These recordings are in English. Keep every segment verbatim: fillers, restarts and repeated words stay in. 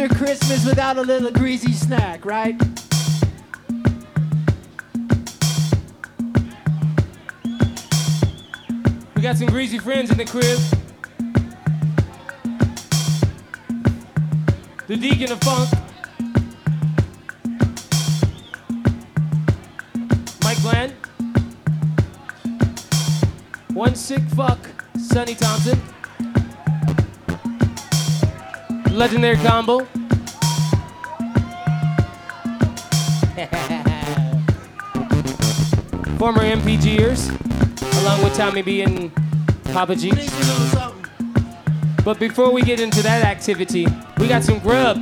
Mister Christmas without a little greasy snack, right? We got some greasy friends in the crib. The Deacon of Funk. Mike Bland. One sick fuck, Sonny Thompson. Legendary combo. Former M P Gers, along with Tommy B and Papa G. But before we get into that activity, we got some grub.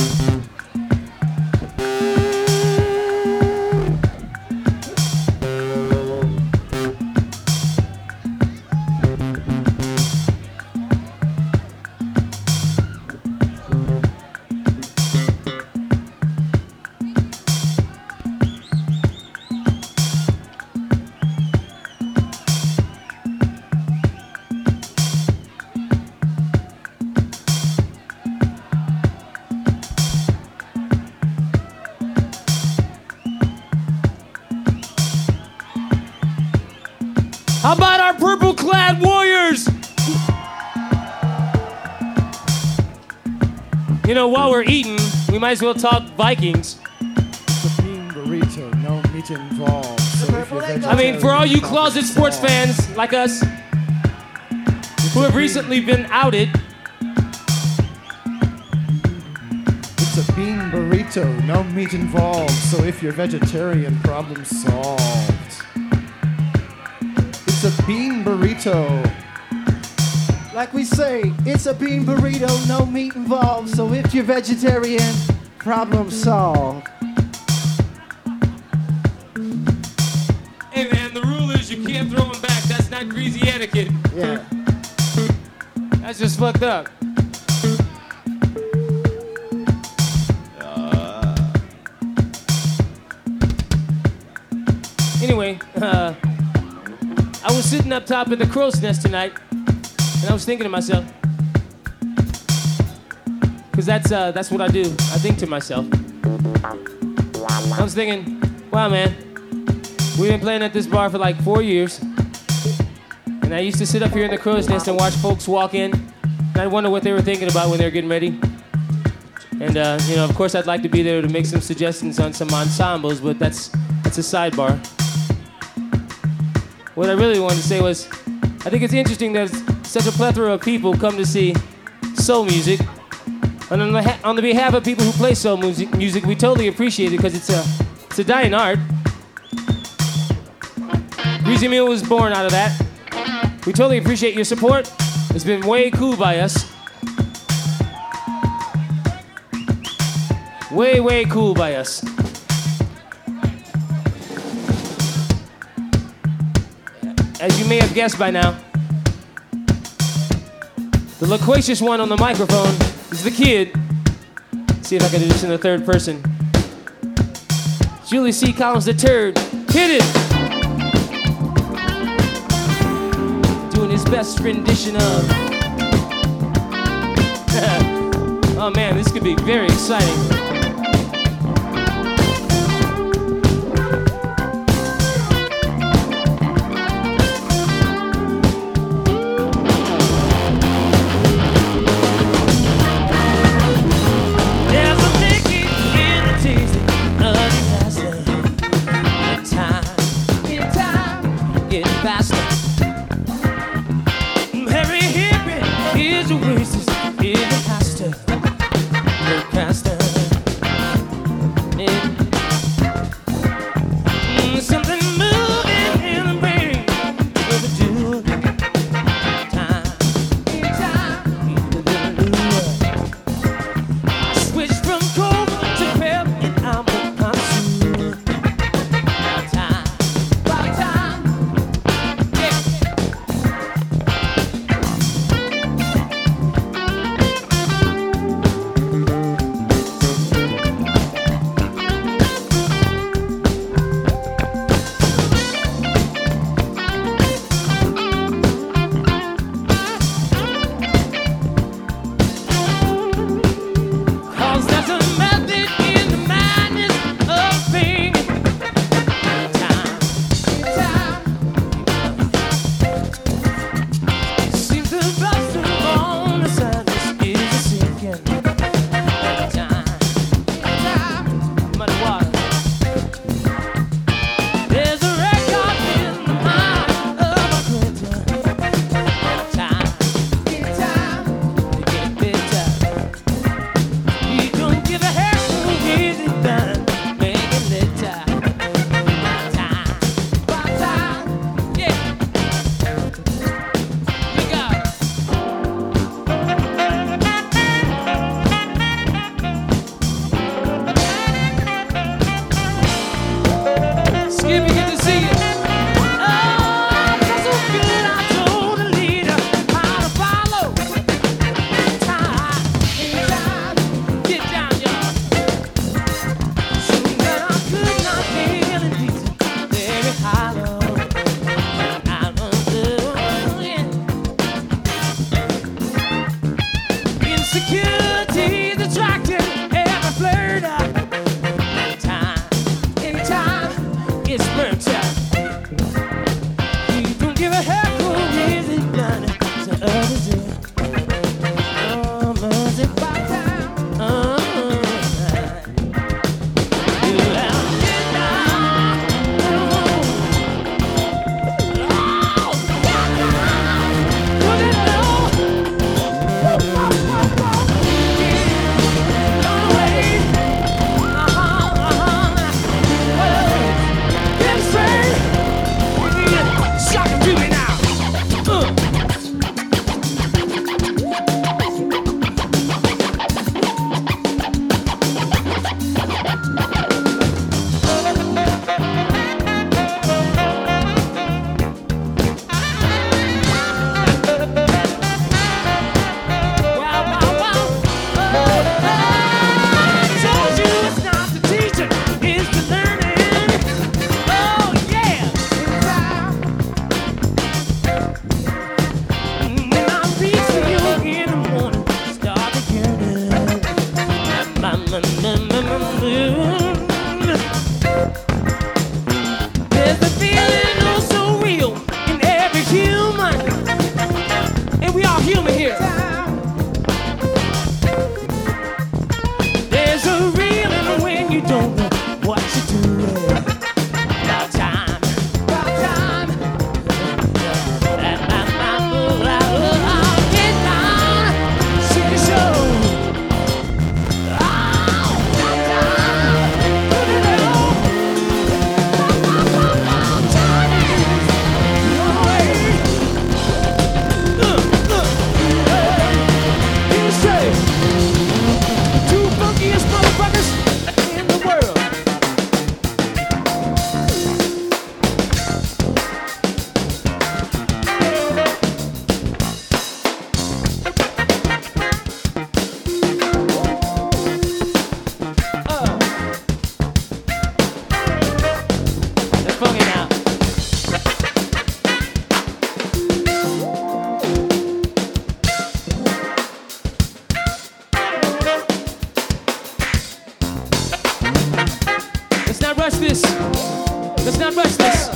How about our purple-clad warriors? You know, while we're eating, we might as well talk Vikings. It's a bean burrito, no meat involved. So if you're I mean, for all you closet sports fans like us, who have recently been outed, it's a bean burrito, no meat involved. So if you're vegetarian, problem solved. It's a bean burrito. Like we say, it's a bean burrito, no meat involved. So if you're vegetarian, problem solved. hey man, the rule is you can't throw them back. That's not greasy etiquette. Yeah. That's just fucked up. Uh. Anyway, uh, I was sitting up top in the crow's nest tonight, and I was thinking to myself, because that's uh, that's what I do. I think to myself. I was thinking, wow, man, we've been playing at this bar for like four years, and I used to sit up here in the crow's nest and watch folks walk in, and I'd wonder what they were thinking about when they were getting ready. And uh, you know, of course, I'd like to be there to make some suggestions on some ensembles, but that's that's a sidebar. What I really wanted to say was, I think it's interesting that such a plethora of people come to see soul music. And on the, ha- on the behalf of people who play soul music, music, we totally appreciate it because it's a, it's a dying art. Greasy Meal was born out of that. We totally appreciate your support. It's been way cool by us. Way, way cool by us. As you may have guessed by now, the loquacious one on the microphone is the kid. Let's see if I can do this in the third person. Julie C. Collins the Turd. Hit it! Doing his best rendition of... oh man, this could be very exciting. Harry Hippie is a racist, is a pastor, a pastor. this. Let's not rush this.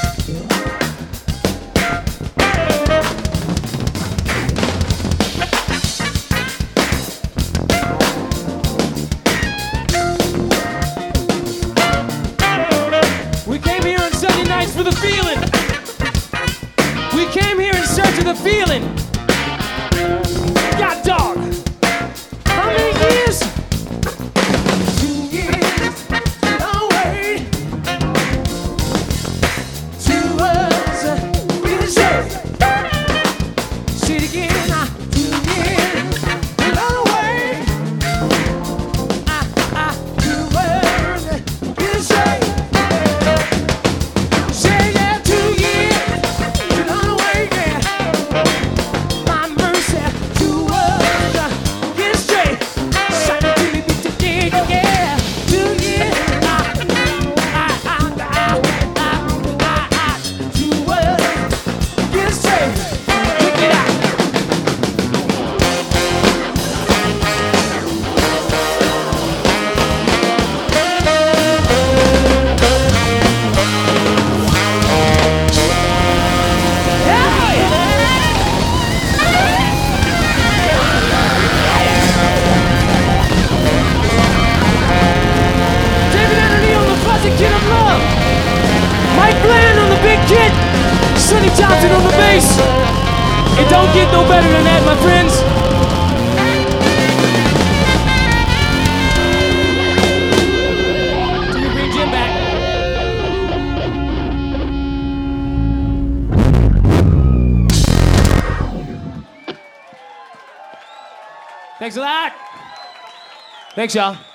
We came here on Sunday nights for the feeling. We came here in search of the feeling. God dog. How many years? Two years. Don't wait. Two words. In the shirt. Say it again. uh, Two years. Don't wait. Ah, ah, two words. In the shirt. Say yeah, two years. Don't wait. Yeah. My mercy. Two words. uh, Get it straight. Shine it to me, bitch, again, yeah. Two years. Ah, ah, ah, ah, ah, ah, ah. Two words. Get it straight. Kick it out. David Anthony on the fuzzy kid of love. Mike Bland on the big kid. Sonny Johnson on the bass. It don't get no better than that, my friends. Till we bring Jim back. Thanks a lot. Thanks, y'all.